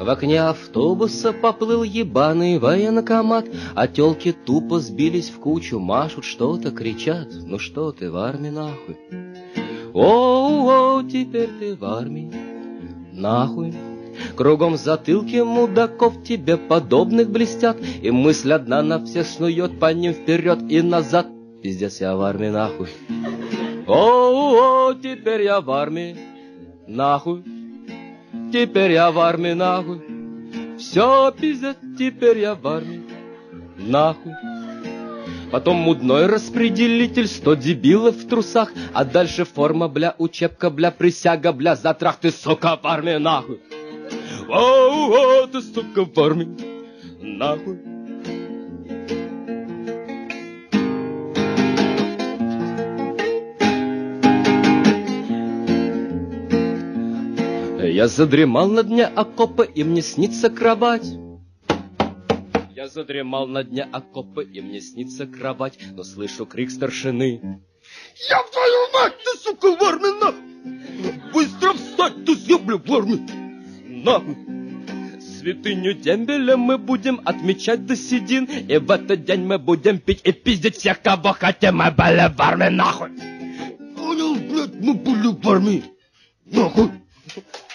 В окне автобуса поплыл ебаный военкомат, а тёлки тупо сбились в кучу, машут, что-то кричат. Ну что ты в армии нахуй? О, теперь ты в армии нахуй. Кругом затылки мудаков тебе подобных блестят, и мысль одна на всех снует по ним вперед и назад. Пиздец, я в армии нахуй. О, теперь я в армии нахуй. Теперь я в армии нахуй. Все, пиздец, теперь я в армии нахуй. Потом мудной распределитель, 100 дебилов в трусах, а дальше форма, бля, учебка, бля, присяга, бля, затрах, ты, сука, в армии нахуй. О, ты, сука, в армии нахуй. Я задремал на дне окопа, и мне снится кровать. Я задремал на дне окопа, и мне снится кровать, но слышу крик старшины. Я в твою мать, ты, сука, в армии нахуй! Быстро встать, ты съеблю в армии нахуй! Святыню дембеля мы будем отмечать до седин, и в этот день мы будем пить и пиздить всех, кого хотим, мы были в армии нахуй! Понял, блядь, мы были в армии нахуй!